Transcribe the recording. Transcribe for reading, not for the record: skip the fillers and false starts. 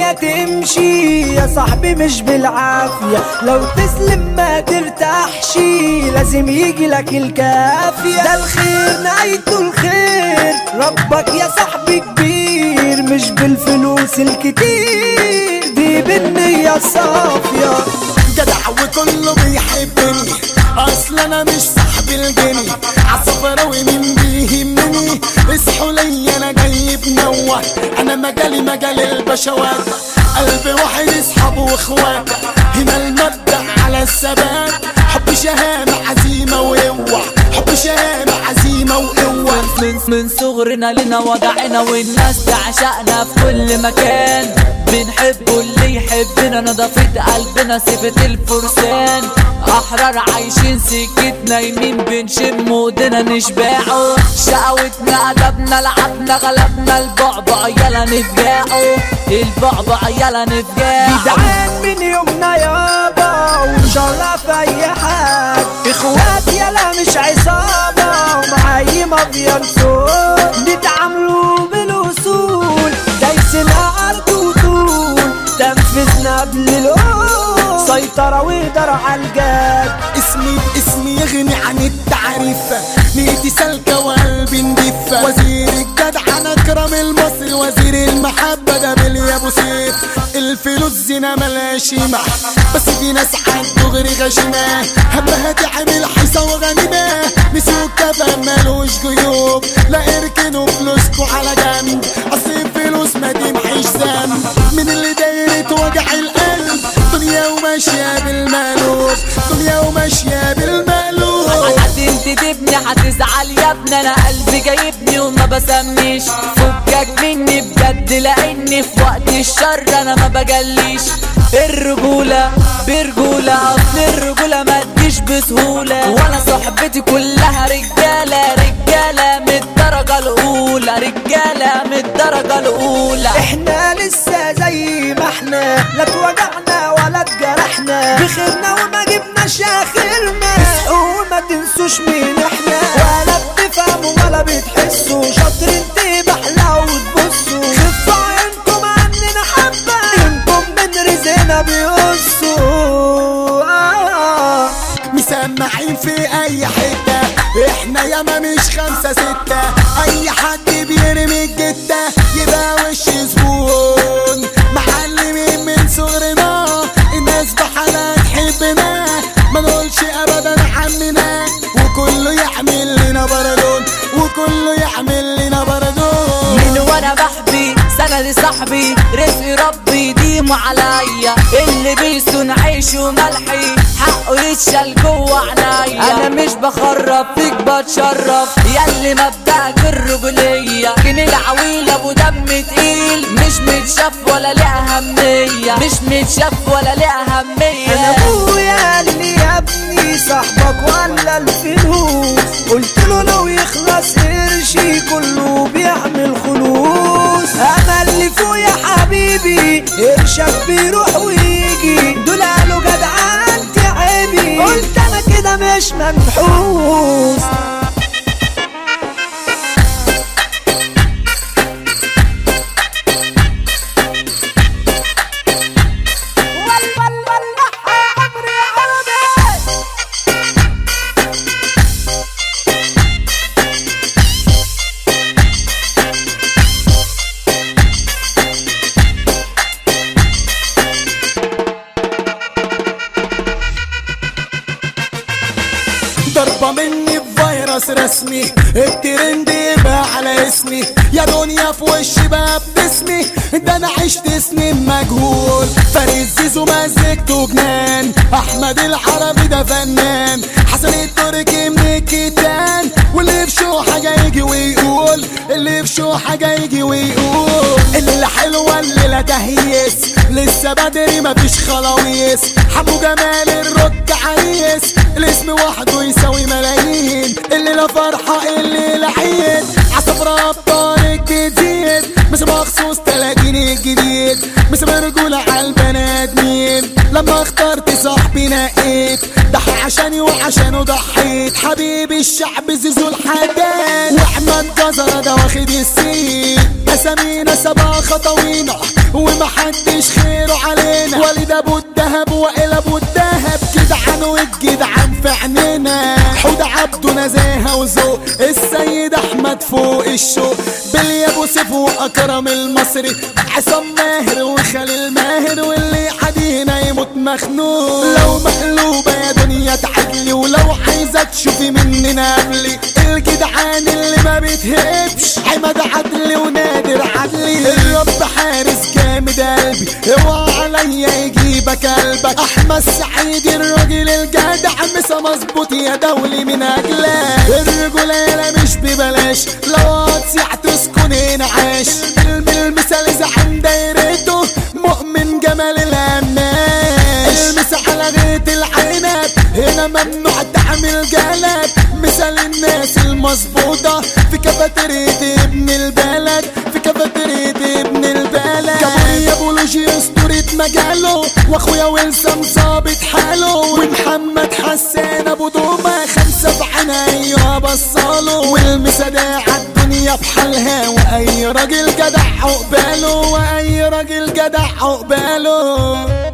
الدنيا تمشي يا صاحبي مش بالعافية، لو تسلم ما ترتاحش لازم يجي لك الكافية. ده الخير نهايته الخير، ربك يا صاحبي كبير، مش بالفلوس الكتير دي بالنية الصافية. جدع وكله بيحبني، اصل انا مش صاحب الجني، عالسفر ومين بيهمني، اصحوا لي انا جاي بنوع، انا مجالي مجال البشوات، قلب واحد اصحابه واخوات، هنا المبدأ على الثبات، حب شهامة عزيمة وقوة، حب شهامة عزيمة وقوة. من صغرنا لنا وضعنا والناس تعشقنا في كل مكان، بنحبه اللي يحبنا، نضافة قلبنا صفة الفرسان، احرار عايشين سكتنا يمين بنشم ودنا نشبعه، شقوتنا ادبنا لعبنا غلبنا البعبع يلا نفجعه، البعبع يلا نفجعه. جدعان من يومنا يابا ونشرف اي حد، اخوات يلا مش عصابة ومعاي مضيان صوت، نتعاملوا بالاصول دايسنا ارض وطول، تنفذنا قبل القول سيطرة وقدر عالجاد. اسمي باسمي يغني عن التعريف، نيتي سالكة وقلبي نضيف، وزير الجدع انا اكرم المصري، وزير المحبة ده بلي ابو سيف، الفلوس زينة ملهاش قيمة، بس في ناس عالدغري غشيمة، همها تعمل حيصة وغنيمة، نسيوا كفن مالوش جيوب، لا اركنوا فلوسكوا على جنب، اصل الفلوس ما تمحيش ذنب، من اللي دايرة وجع القلب، دنيا وماشية بالمقلوب، دنيا وماشية بالمقلوب. هتنتدبني هتزعل يا ابني، انا قلبي جايبني وما بسميش، فكك مني بجد لاني في وقت الشر انا ما بجليش، الرجولة برجولة، اصل الرجولة ما تجيش بسهولة، وانا صحبتي كلها رجالة، رجالة من الدرجة الاولى، رجالة من الدرجة الاولى. احنا لسه زي ما احنا، لا اتوجعنا ولا اتجرحنا، بخيرنا وما جبناش اخرنا، وما تنسوش مين احنا، ولا بتفهموا ولا بتحسوا، شاطرين تبحلقوا وتبصوا، خفوا عينكم عننا حبة، انكم من رزقنا بيقصوا. مسمعين في اي حتة، احنا ياما مش 5 6، اي حد بيرمي الجتة يبقى وش زبون، معلمين من صغرنا الناس بحالها تحبنا، ما نقولش ابدا عننا، وكله يعمل لنا بردون، وكله يعمل لنا بردون. من وانا بحبي سندي صاحبي، رزق ربي يديمه عليا، اللي بيسون عيش وملحي حقه يتشال جوه عنايا، انا مش بخرب فيك بتشرف، ياللي مبدأك الرجولية، كن العويل ابو دم تقيل، مش متشاف ولا ليه اهمية، مش متشاف ولا ليه اهمية. انا ابويا اللي يا ابني صاحبك ولا الفلوس، قلت له لو يخلص قرشي كله بيعمل خلوص، انا اللي فوق يا حبيبي قرشك بيروح ويجي، دول قالوا جدعان تعبي، قلت انا كده مش منحوس. ضربة مني بفيروس رسمي، الترند يبقى على اسمي، يا دنيا في وشي بقى باسمي، ده انا عشت سنين مجهول، فارس زيزو مزجته جنان، احمد العربي ده فنان، حسن التركي من الكتان، واللي في شو حاجة يجي ويقول، اللي في شو حاجة يجي ويقول، اللي حلوة اللي لا تهيس، لسه بدري مفيش خلاويس، حمو جمال الرك عريس، الاسم وحده يساوي ملايين، اللي لا فرحة اللي لا عيد، عصفرة ابطالك بتزيد، مش مخصوص 30 الجديد، مش مرجولة عالبني ادمين، لما اخترت صاحبي اني نقيت ضحى عشاني وعشانه ضحيت حبيبي الشعب زيزو الحداد واحمد جزرة ده واخد السيد اسامينا سبع خطوينا ومحدش خيره علينا وليد ابو الدهب وائل ابو الدهب جدعان والجدعان في عينينا حود عبده نزاهه وذوق السيد احمد فوق الشوق بلي ابو سيف واكرم المصري عصام ماهر وخليل ماهر واللي حدينا يموت مخنوق لو مقلوبه يا دنيا تعدلي ولو عايزه تشوفي مننا قبلي الجدعان اللي ما بيتهبش عماد عدلي ونادر عدلي الرب حارس جامد قلبي اوعى عليا يجيبك قلبك احمد سعيد الراجل الجدع مسا مظبوط يا دولي من اجلك الرجوله مش ببلاش لو هتصيح تسكن هنا عاش المثال زعيم دايرته مؤمن جمال الهماش المس على غيط العنب هنا ممنوع تعمل جلد مثال الناس المظبوطه في كافيتيريا ابن البلد في كافيتيريا ابن البلد كابوريا بولوجي اسطورة مجاله واخويا ويلسم ظابط حاله ومحمد حسان ابو دوبه خمسه في عينيا بصاله والمسا ده عالدنيا بحالها واي راجل جدع عقباله واي راجل جدع عقباله